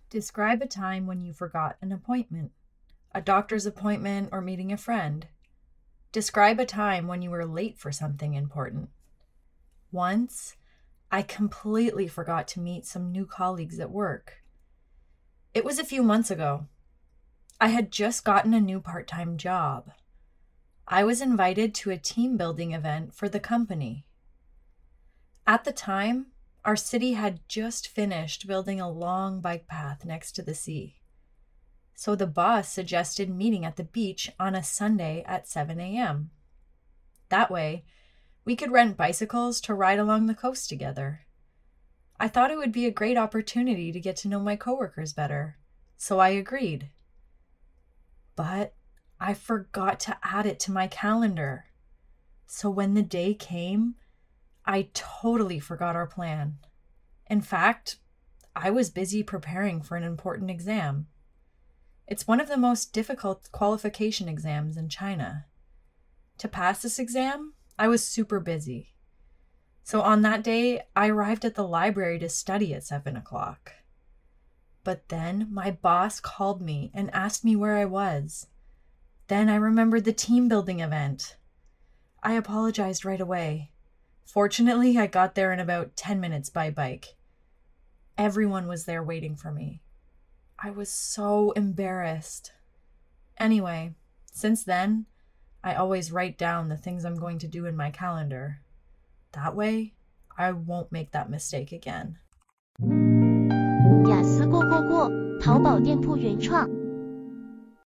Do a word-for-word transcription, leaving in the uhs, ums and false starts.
Describe a time when you forgot an appointment, a doctor's appointment, or meeting a friend. Describe a time when you were late for something important. Once, I completely forgot to meet some new colleagues at work. It was a few months ago. I had just gotten a new part-time job. I was invited to a team building event for the company. At the time, our city had just finished building a long bike path next to the sea. So the boss suggested meeting at the beach on a Sunday at seven a.m. That way, we could rent bicycles to ride along the coast together. I thought it would be a great opportunity to get to know my coworkers better, so I agreed. But I forgot to add it to my calendar. So when the day came, I totally forgot our plan. In fact, I was busy preparing for an important exam. It's one of the most difficult qualification exams in China. To pass this exam, I was super busy. So on that day, I arrived at the library to study at seven o'clock. But then my boss called me and asked me where I was. Then I remembered the team building event. I apologized right away. Fortunately, I got there in about ten minutes by bike. Everyone was there waiting for me. I was so embarrassed. Anyway, since then, I always write down the things I'm going to do in my calendar. That way, I won't make that mistake again. 雅思过过过，淘宝店铺原创